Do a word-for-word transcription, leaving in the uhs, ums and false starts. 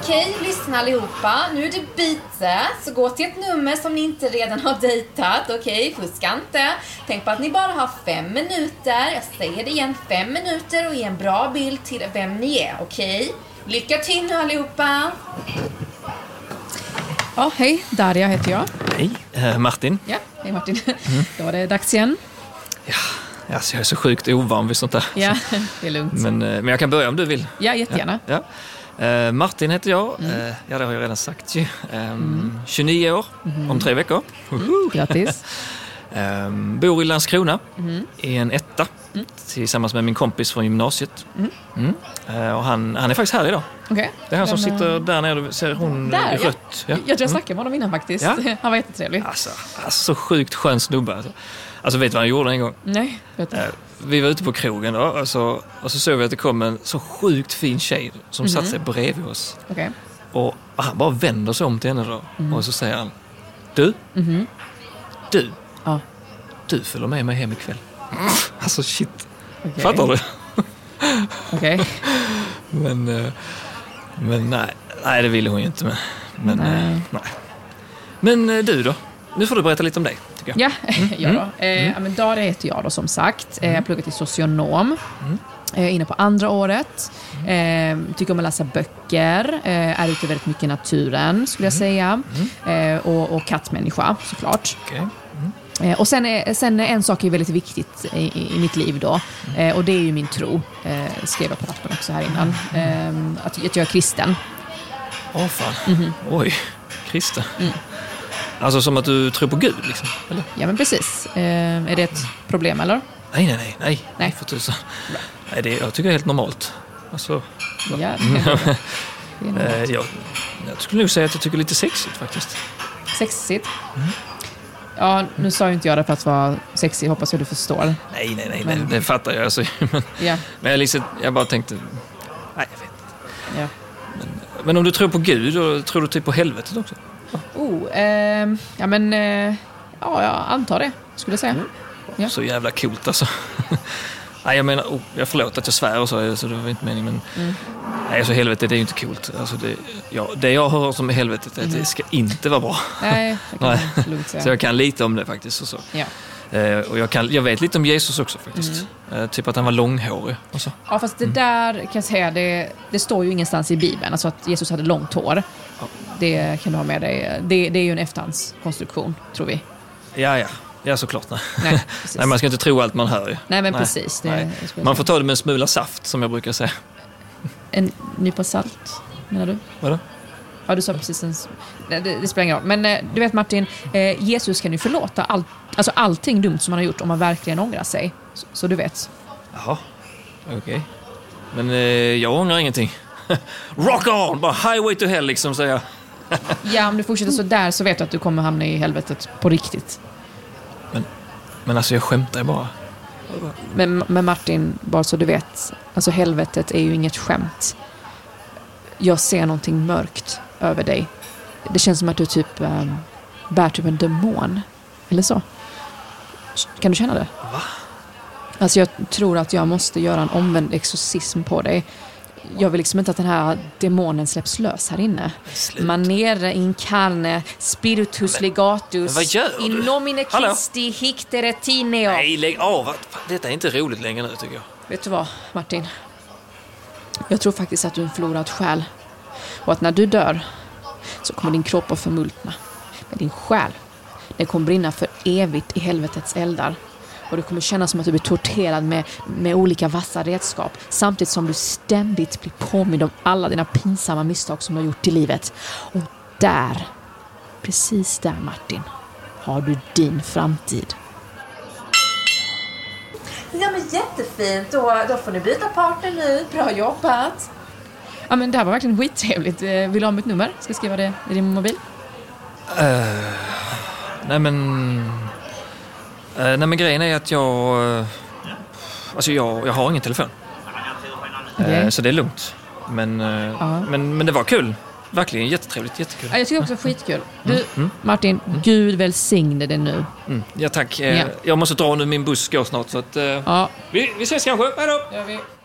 Okej, lyssna allihopa. Nu är det byte. Så gå till ett nummer som ni inte redan har dejtat. Okej, fuska inte. Tänk på att ni bara har fem minuter. Jag säger det igen, fem minuter och ge en bra bild till vem ni är. Okej? Lycka till nu allihopa. Ja, hej. Daria heter jag. Hej, eh, Martin. Ja, hej Martin. Mm. Då var det dags igen. Ja, alltså jag är så sjukt ovan vid sånt där. Ja, det är lugnt. Men, men jag kan börja om du vill. Ja, jättegärna. Ja, ja. Eh, Martin heter jag. Mm. Eh, ja, det har jag redan sagt ju. Eh, mm. tjugonio år, mm. om tre veckor. Mm. Grattis. eh, bor i Landskrona, mm. i en etta. Mm. Tillsammans med min kompis från gymnasiet. Mm. Mm. Eh, och han, han är faktiskt här idag. Okay. Det är han som Men, sitter där nere, du ser hon där, i rött. Ja. Ja. Jag tror jag snackade med honom innan faktiskt. Ja. Han var jättetrevlig. Alltså, alltså så sjukt skön snubbe. Alltså, alltså vet du vad han gjorde en gång? Nej, vet du. Eh, vi var ute på krogen då, och, så, och så såg vi att det kom en så sjukt fin tjej som mm-hmm. satt sig bredvid oss. Okay. Och han bara vänder sig om till henne då. Mm. Och så säger han: Du, mm-hmm. du, ja. du följer med mig hem ikväll. Alltså shit. Okay. Fattar du? Okej. Okay. Men, men nej, nej, det ville hon ju inte. Men, men, nej. nej. men du då? Nu får du berätta lite om dig, tycker jag. Ja, mm. ja då. Eh, mm. men Daria heter jag då, som sagt. Mm. Jag pluggar till socionom. Mm. Eh, inne på andra året. Eh, tycker om att läsa böcker. Eh, är ute väldigt mycket i naturen, skulle jag säga. Mm. Eh, och, och kattmänniska, såklart. Okay. Mm. Och sen, är, sen en sak är väldigt viktigt i, i, i mitt liv då. Eh, och det är ju min tro. Eh, skrev jag på lappen också här innan. Eh, att, att jag är kristen. Åh oh, fan. Mm-hmm. Oj, kristen. Mm. Alltså som att du tror på Gud liksom, eller? Ja, men precis. Eh, är det ett problem, eller? Nej, nej, nej. Nej, nej. För tusan. Nej, det, jag tycker det är helt normalt. Alltså, ja, det är normalt. jag, jag skulle nog säga att jag tycker det är lite sexigt faktiskt. Sexigt? Mm. Ja, nu sa ju inte jag det för att vara sexig. Hoppas jag du förstår. Nej, nej, nej. Men... Det, det fattar jag. Alltså. Men, ja. men jag, liksom, jag bara tänkte... Nej, jag vet inte. Ja. Men, men om du tror på Gud, då tror du typ på helvetet också? Oh, eh, ja men... Eh, ja, jag antar det, skulle jag säga. Mm. Ja. Så jävla coolt alltså. Nej, jag menar... Oh, jag förlåt att jag svär och så, så det var inte meningen, men... Mm. Nej, alltså helvetet, det är ju inte coolt. Alltså, det, ja, det jag hör som är helvetet är att mm. det ska inte vara bra. Nej, det kan Nej. Lugnt säga. Så jag kan lite om det faktiskt. Och, så. Ja. Eh, och jag, kan, jag vet lite om Jesus också faktiskt. Mm. Eh, typ att han var långhårig. Och så. Ja, fast det mm. där kan jag säga, det, det står ju ingenstans i Bibeln. Alltså att Jesus hade långt hår. Ja. Det kan du ha med dig. Det, det är ju en efterhandskonstruktion, tror vi. Ja, ja. Ja, såklart. Nej. Nej, Nej, man ska inte tro allt man hör ju. Nej, men Nej. precis. Det, Nej. Man får ta det med en smula saft, som jag brukar säga. En nypa salt, menar du? Vadå? Ja, du sa precis en... Det, det spelar ingen roll. Men eh, du vet, Martin, eh, Jesus kan ju förlåta all, alltså allting dumt som han har gjort om man verkligen ångrar sig. Så, så du vet. Jaha, okej. Okay. Men eh, jag ångrar ingenting. Rock on! Bara highway to hell, liksom, säger jag. Ja, om du fortsätter så där så vet du att du kommer hamna i helvetet på riktigt. Men, men alltså, jag skämtar bara. Men, men Martin, bara så du vet, alltså helvetet är ju inget skämt. Jag ser någonting mörkt över dig. Det känns som att du typ ähm, bär typ en demon. Eller så. Kan du känna det? Va? Alltså jag tror att jag måste göra en omvänd exorcism på dig. Jag vill liksom inte att den här demonen släpps lös här inne. Manere in carne, spiritus men, legatus, men vad gör du? In nomine Christi hictere tineo. Nej, lägg av. Detta är inte roligt längre nu, tycker jag. Vet du vad, Martin? Jag tror faktiskt att du är en förlorad själ. Och att när du dör så kommer din kropp att förmultna. Men din själ, den kommer brinna för evigt i helvetets eldar. Och det kommer kännas som att du blir torterad med, med olika vassa redskap. Samtidigt som du ständigt blir påmind om alla dina pinsamma misstag som du har gjort i livet. Och där, precis där Martin, har du din framtid. Ja, men jättefint. Då, då får ni byta partner nu. Bra jobbat. Ja, men det här var verkligen skittrevligt. Vill du ha mitt nummer? Ska jag skriva det i din mobil? Uh, nej, men... Uh, nej, men grejen är att jag... Uh, alltså, jag, jag har ingen telefon. Okay. Uh, så det är lugnt. Men, uh, uh-huh. men, men det var kul. Verkligen jättetrevligt, jättekul. Ja, jag tycker också skitkul. Du, mm. Mm. Martin, mm. Gud välsigne dig nu. Mm. Ja, tack. Uh, ja. Jag måste dra nu, min buss går snart. Så att, uh, ja. vi, vi ses kanske. Hej då! Ja, vi...